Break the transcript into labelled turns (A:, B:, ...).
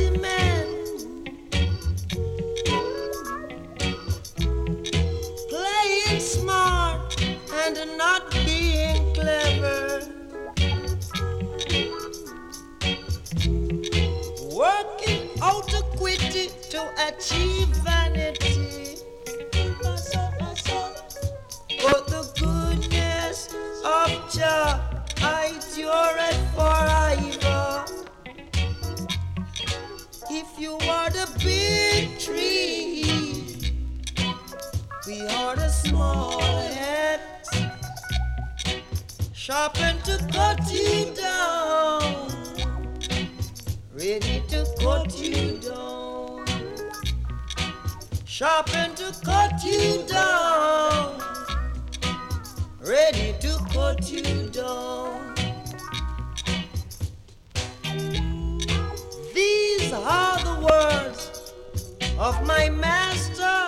A: man playing smart and not being clever, working out equity to achieve vanity. But the goodness of Jah endureth forever. If you are the big tree, we are the small heads, sharpened to cut you down, ready to cut you down, sharpened to cut you down, ready to cut you down. These are the words of my master.